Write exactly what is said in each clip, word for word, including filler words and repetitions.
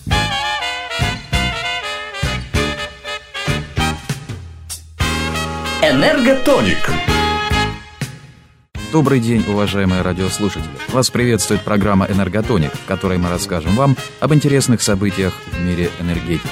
Энерготоник. Добрый день, уважаемые радиослушатели! Вас приветствует программа «Энерготоник», в которой мы расскажем вам об интересных событиях в мире энергетики.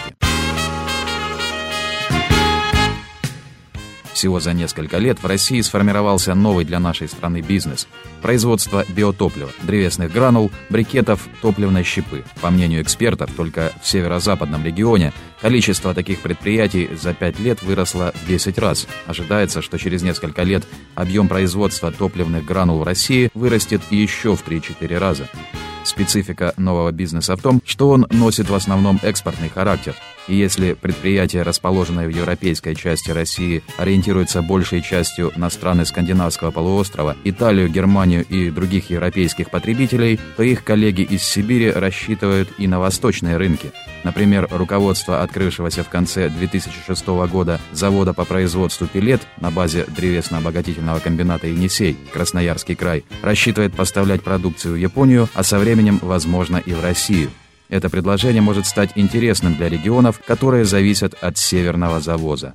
Всего за несколько лет в России сформировался новый для нашей страны бизнес – производство биотоплива, древесных гранул, брикетов, топливной щепы. По мнению экспертов, только в северо-западном регионе количество таких предприятий за пять лет выросло в десять раз. Ожидается, что через несколько лет объем производства топливных гранул в России вырастет еще в три-четыре раза. Специфика нового бизнеса в том, что он носит в основном экспортный характер. И если предприятия, расположенные в европейской части России, ориентируются большей частью на страны скандинавского полуострова, Италию, Германию и других европейских потребителей, то их коллеги из Сибири рассчитывают и на восточные рынки. Например, руководство открывшегося в конце две тысячи шестого года завода по производству пеллет на базе древесно-обогатительного комбината «Енисей», Красноярский край, рассчитывает поставлять продукцию в Японию, а со временем, возможно, и в Россию. Это предложение может стать интересным для регионов, которые зависят от северного завоза.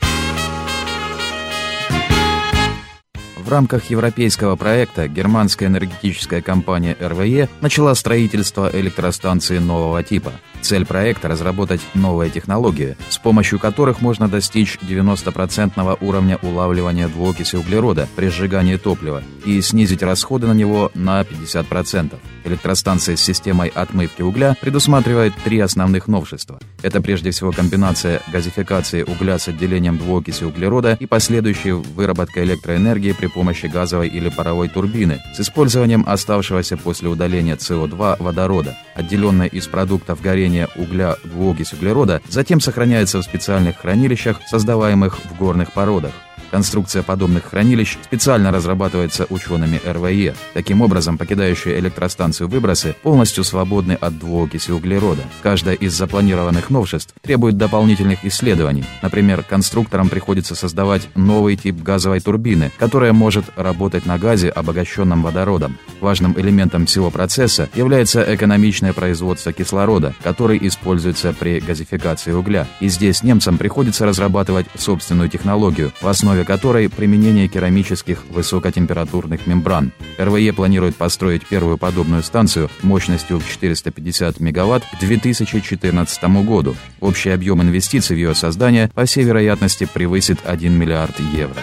В рамках европейского проекта германская энергетическая компания эр вэ е начала строительство электростанции нового типа. Цель проекта – разработать новые технологии, с помощью которых можно достичь девяностопроцентного уровня улавливания двуокиси углерода при сжигании топлива и снизить расходы на него на пятьдесят процентов. Электростанция с системой отмывки угля предусматривает три основных новшества. Это прежде всего комбинация газификации угля с отделением двуокиси углерода и последующей выработкой электроэнергии при помощи газовой или паровой турбины с использованием оставшегося после удаления цэ о два водорода, отделенной из продуктов горения угля двуокись углерода, затем сохраняется в специальных хранилищах, создаваемых в горных породах. Конструкция подобных хранилищ специально разрабатывается учеными эр вэ е. Таким образом, покидающие электростанцию выбросы полностью свободны от двуокиси углерода. Каждое из запланированных новшеств требует дополнительных исследований. Например, конструкторам приходится создавать новый тип газовой турбины, которая может работать на газе, обогащенном водородом. Важным элементом всего процесса является экономичное производство кислорода, который используется при газификации угля. И здесь немцам приходится разрабатывать собственную технологию, в основе которой применение керамических высокотемпературных мембран. эр вэ е планирует построить первую подобную станцию мощностью в четыреста пятьдесят мегаватт к две тысячи четырнадцатому году. Общий объем инвестиций в ее создание, по всей вероятности, превысит один миллиард евро.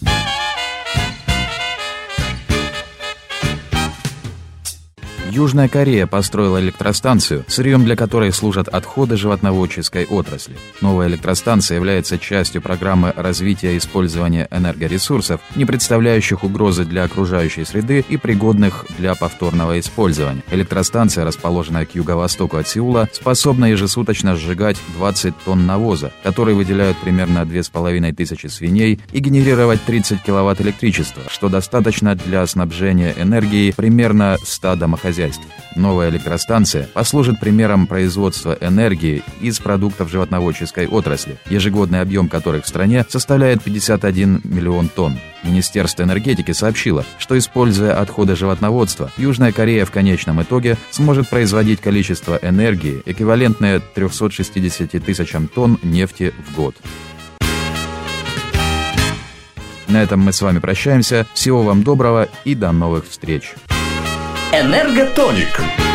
Южная Корея построила электростанцию, сырьем для которой служат отходы животноводческой отрасли. Новая электростанция является частью программы развития и использования энергоресурсов, не представляющих угрозы для окружающей среды и пригодных для повторного использования. Электростанция, расположенная к юго-востоку от Сеула, способна ежесуточно сжигать двадцать тонн навоза, который выделяют примерно две с половиной тысячи свиней, и генерировать тридцать киловатт электричества, что достаточно для снабжения энергией примерно ста домохозяйств. Новая электростанция послужит примером производства энергии из продуктов животноводческой отрасли, ежегодный объем которых в стране составляет пятьдесят один миллион тонн. Министерство энергетики сообщило, что, используя отходы животноводства, Южная Корея в конечном итоге сможет производить количество энергии, эквивалентное трёмстам шестидесяти тысячам тонн нефти в год. На этом мы с вами прощаемся. Всего вам доброго и до новых встреч. Энерготоник.